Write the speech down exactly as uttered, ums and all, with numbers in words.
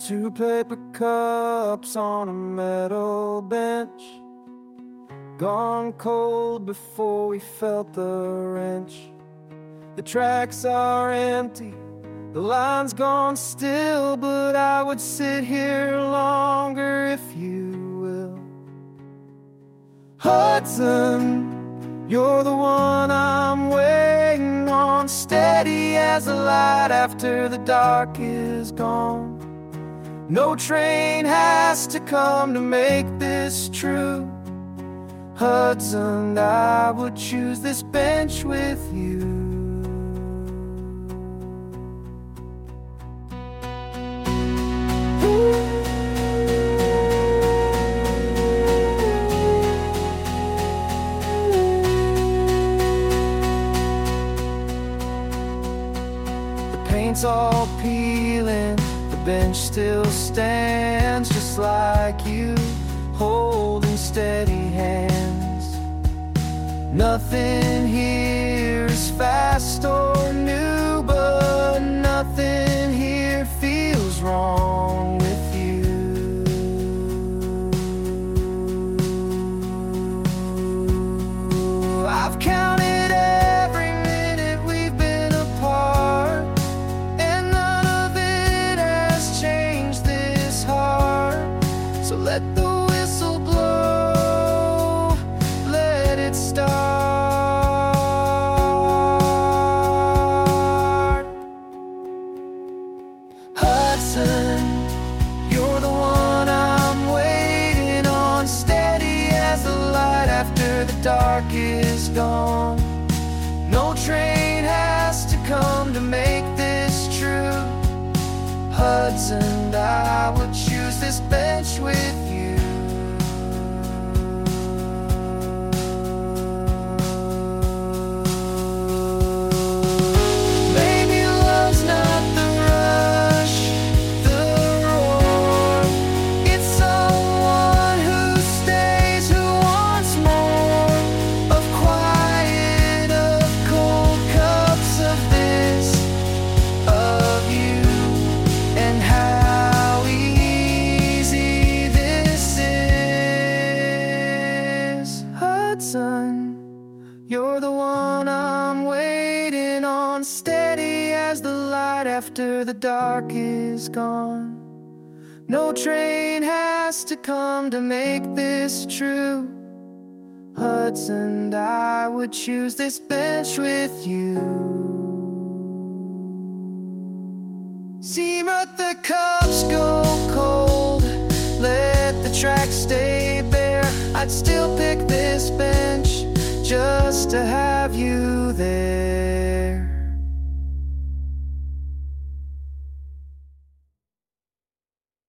Two paper cups on a metal bench, gone cold before we felt the wrench. The tracks are empty, the line's gone still, but I would sit here longer if you will. Hudson, you're the one I'm waiting on, steady as a light after the dark is gone. No train has to come to make this true. Hudson, I would choose this bench with you. The paint's all peeling, the bench still stands just like you, holding steady hands. Nothing here is fast or new, but nothing here feels wrong with you. I've counted every minute we've been apart, and none of it has changed this heart. So let the whistle blow, let it start. Hudson, you're the one I'm waiting on, steady as the light after the dark is gone. No train has to come to make this true. Hudson, I would choose this bench with you. Maybe love's not the rush, the roar. It's someone who stays, who wants more of quiet, of cold cups of this, of you, and how easy this is. Hudson, you're the one I'm waiting on, steady as the light after the dark is gone. No train has to come to make this true. Hudson, I would choose this bench with you. See, let the cups go cold, let the tracks stay bare. I'd still pick this bench just to have you there.